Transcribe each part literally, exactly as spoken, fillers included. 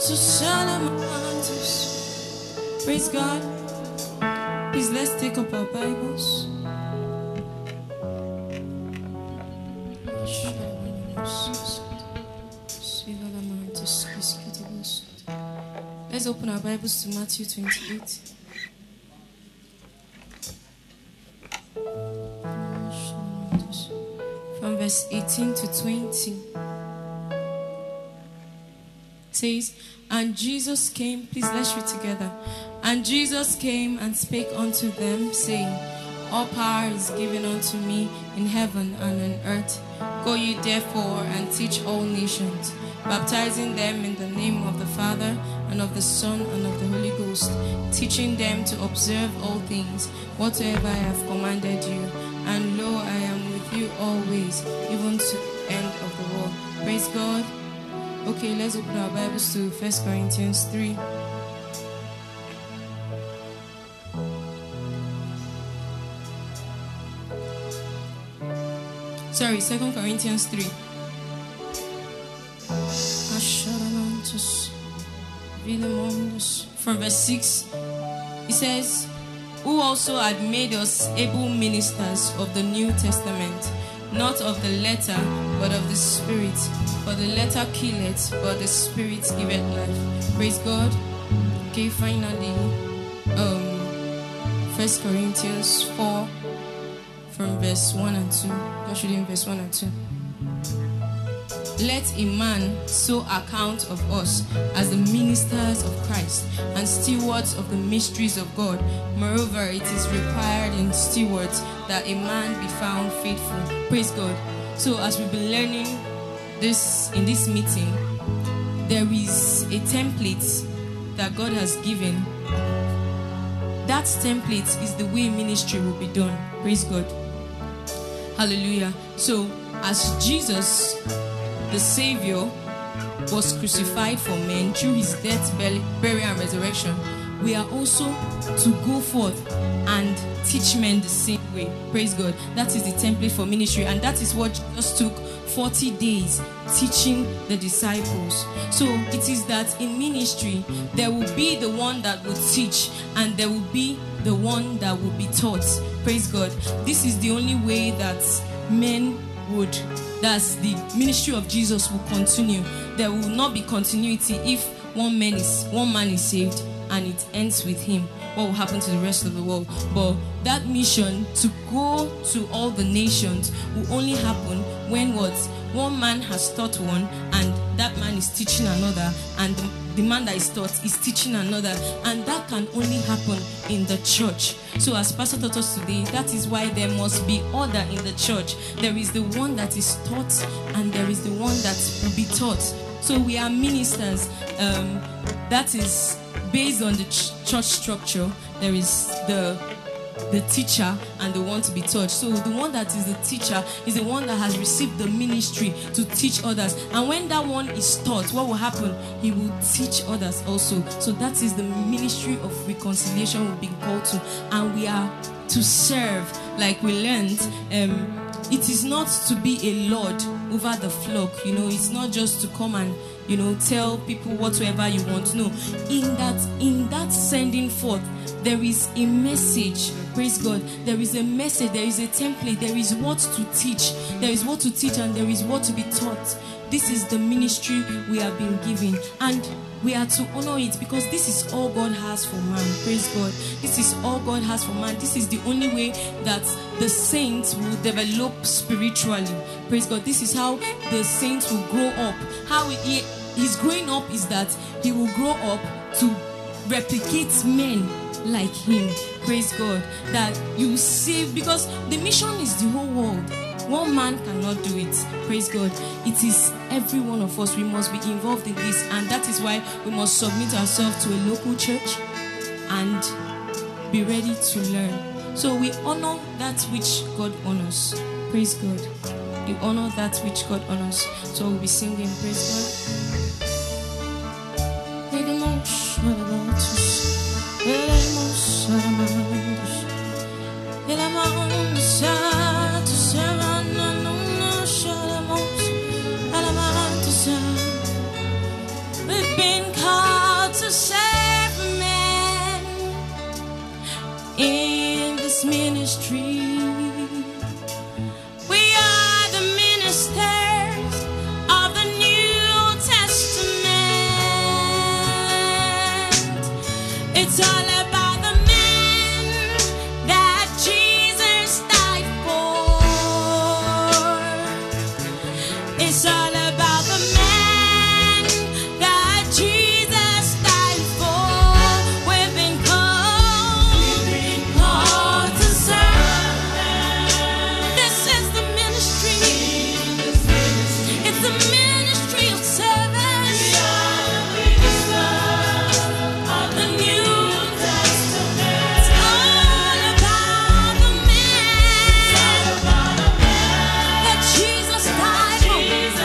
Praise God. Please, let's take up our Bibles. Let's open our Bibles to Matthew twenty-eight. From verse eighteen to twenty. It says, and Jesus came, please let's read together. And Jesus came and spake unto them, saying, all power is given unto me in heaven and on earth. Go ye therefore and teach all nations, baptizing them in the name of the Father and of the Son and of the Holy Ghost, teaching them to observe all things whatsoever I have commanded you. And lo, I am with you always, even to the end of the world. Praise God. Okay, let's open our Bibles to First Corinthians three. Sorry, Second Corinthians three. From verse six, it says, who also had made us able ministers of the New Testament, not of the letter, but of the Spirit. For the letter killeth, but the Spirit giveth life. Praise God. Okay, finally, um, First Corinthians four, from verse one and two. Just reading verse one and two. Let a man so account of us as the ministers of Christ and stewards of the mysteries of God. Moreover, it is required in stewards that a man be found faithful. Praise God. So as we've been learning this in this meeting, there is a template that God has given. That template is the way ministry will be done. Praise God. Hallelujah. So as Jesus, the Savior, was crucified for men through his death, burial, and resurrection, we are also to go forth and teach men the same way. Praise God. That is the template for ministry, and that is what Jesus took forty days teaching the disciples. So it is that in ministry, there will be the one that will teach, and there will be the one that will be taught. Praise God. This is the only way that men would, that's the ministry of Jesus will continue. There will not be continuity if one man is one man is saved and it ends with him. What will happen to the rest of the world? But that mission to go to all the nations will only happen when what one man has taught one, and that man is teaching another, and the, the man that is taught is teaching another, and that can only happen in the church. So as Pastor taught us today, that is why there must be order in the church. There is the one that is taught, and there is the one that will be taught. So we are ministers. Um, that is based on the ch- church structure. There is the the teacher and the one to be taught. So the one that is the teacher is the one that has received the ministry to teach others. And when that one is taught, what will happen? He will teach others also. So that is the ministry of reconciliation we've been called to. And we are to serve, like we learned. Um, it is not to be a lord over the flock. You know, it's not just to come and, you know, tell people whatsoever you want. No, in that in that sending forth, there is a message. Praise God. There is a message. There is a template. There is what to teach. There is what to teach, and there is what to be taught. This is the ministry we have been given, and we are to honor it, because this is all God has for man. Praise God. This is all God has for man. This is the only way that the saints will develop spiritually. Praise God. This is how the saints will grow up. How he is growing up is that he will grow up to replicate men like him. Praise God. That you save, because the mission is the whole world. One man cannot do it. Praise God. It is every one of us. We must be involved in this, and that is why we must submit ourselves to a local church and be ready to learn. So we honor that which God honors. Praise God. We honor that which God honors. So we'll be singing. Praise God. We've been called. It's all about the man that Jesus died for. It's all about the man that Jesus died for. We've been called, we've been called to serve. This is the ministry. It's the ministry of service. Of the New Testament. It's all about the man that Jesus died for. It's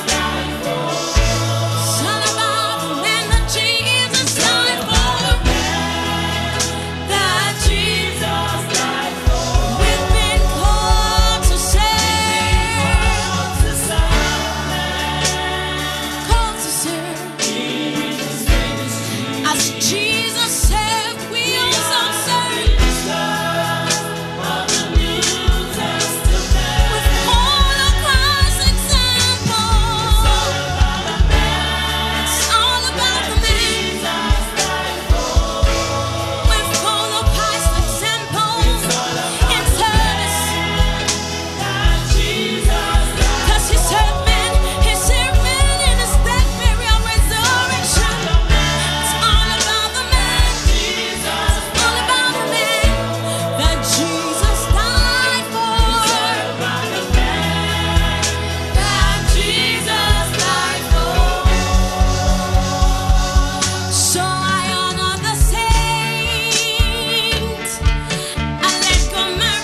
all about the man that Jesus died for. That Jesus died for. We've been called to serve. Called to serve. As Jesus served, we also serve. With Holocaust example. It's all about the man. With Holocaust example in service. 'Cause he served men, he served men in his death, burial, resurrection. It's all about the man. It's all about the man that Jesus died for. That Jesus died for. So I honor the saints. I let go my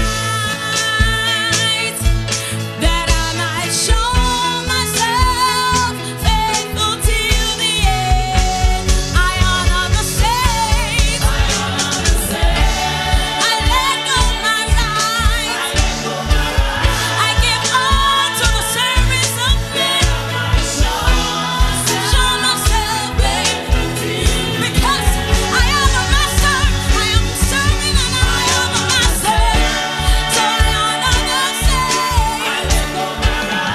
rights, that I might show myself faithful till the end. I honor the saints. I let go my rights. I give all to the service of men. Show myself faithful because I am a master. I am serving and I am a master. So I honor the saints. I let go my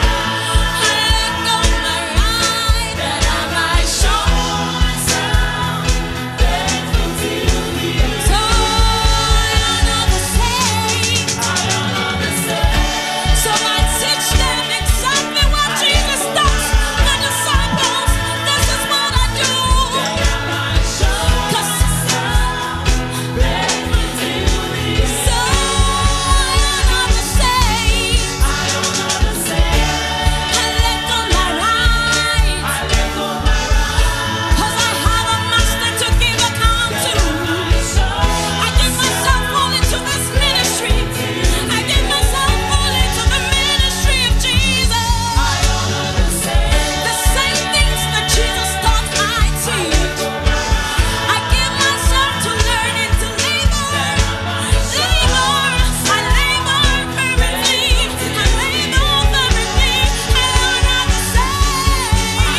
right that I might show myself faithful till the end. So I honor the saints. So I teach them exactly what Jesus does. The disciples, this is what I do. 'Cause so I honor the saints. I let go my rights. 'Cause I have a master to give account to. I give myself fully to this ministry. I give myself fully to the ministry of Jesus. The same things that Jesus taught I teach. I give myself to learn and to labor. Labor. I labor fervently. I labor fervently. I honor the saints. I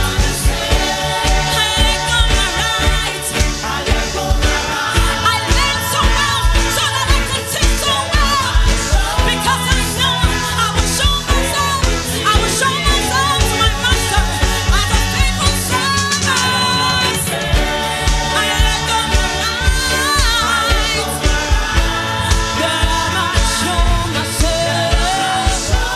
let go my rights. I learn so well so that I can teach so well. Because I know I will show myself. I will show myself to my master as a faithful servant. I let go my rights that I might show myself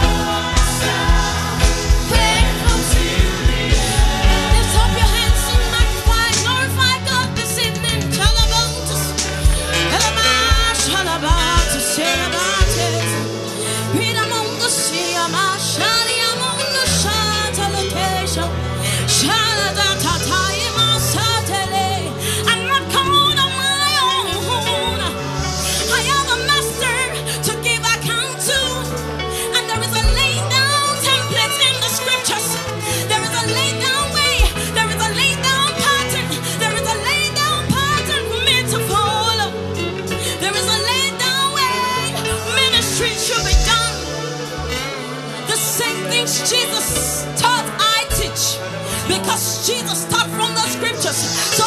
faithful to you. Lift up your hands and magnify, glorify God this evening. Chalabatus, Elamash, Chalabatus, Chalabatus. Piramundo, Siamash, Shaliamundo, Shatalocation. Shalatataima, Satele. I'm not called on my own. I have a master to give account to. And there is a laid down template in the scriptures. There is a laid down way. There is a laid down pattern. There is a laid down pattern for me to follow. There is a laid down way ministry should be done. The same things Jesus taught I teach. Because Jesus taught from the scriptures. So